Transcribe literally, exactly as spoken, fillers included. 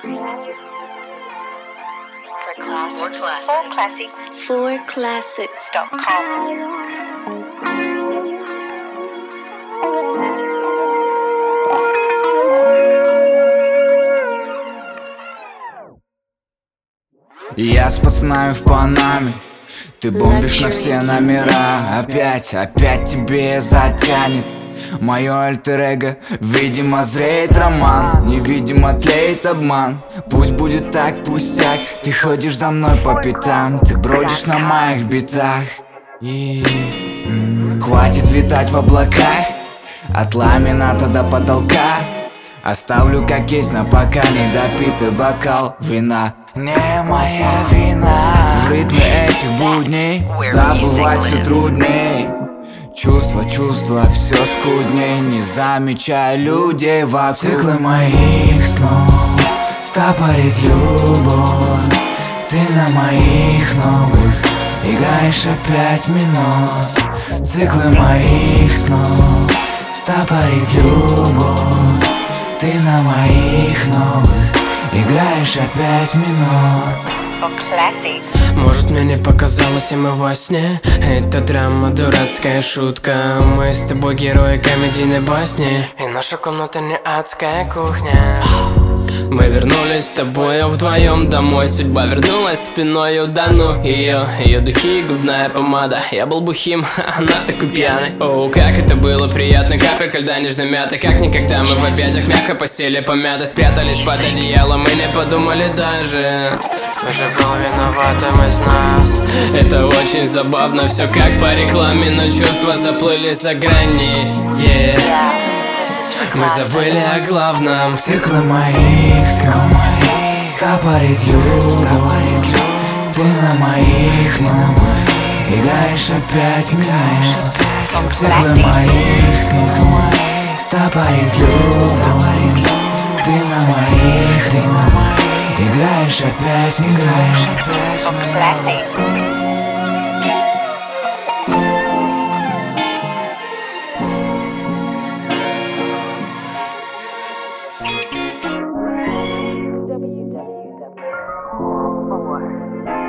For classics. For classics. For classics. dot com. Я с пацанами в Панаме, ты бомбишь на все номера. Опять, опять тебе затянет мое альтер-эго. Видимо, зреет роман, невидимо тлеет обман. Пусть будет так, пустяк, ты ходишь за мной по пятам. Ты бродишь на моих битах. И м-м, хватит витать в облаках, от ламината до потолка. Оставлю как есть, но пока не допитый бокал вина. Не моя вина. В ритме этих будней забывать все трудней. Чувства, чувства, все скудней. Не замечая людей вокруг. Циклы моих снов стопорит любовь. Ты на моих новых играешь опять минор. Циклы моих снов стопорит любовь. Ты на моих новых играешь опять минор. Может, мне не показалось, и мы во сне. Это драма, дурацкая шутка. Мы с тобой герои комедийной басни. И наша комната не адская кухня. Мы вернулись с тобою вдвоем домой. Судьба вернулась спиною, да ну ее. Ее духи и губная помада. Я был бухим, она такой пьяной. О, как это было приятно. Капелька льда нежно мята. Как никогда мы в объятиях мягко постели помяты. Спрятались под одеялом, мы не подумали даже, кто же был виноватым из нас. Это очень забавно, все как по рекламе. Но чувства заплыли за грани, yeah. Мы забыли о главном. Циклы моих снов стопорит любовь. Ты на моих, ты на моих играешь опять минор. Циклы моих снов стопорит любовь. Ты на моих, ты на моих играешь опять минор. w w w dot four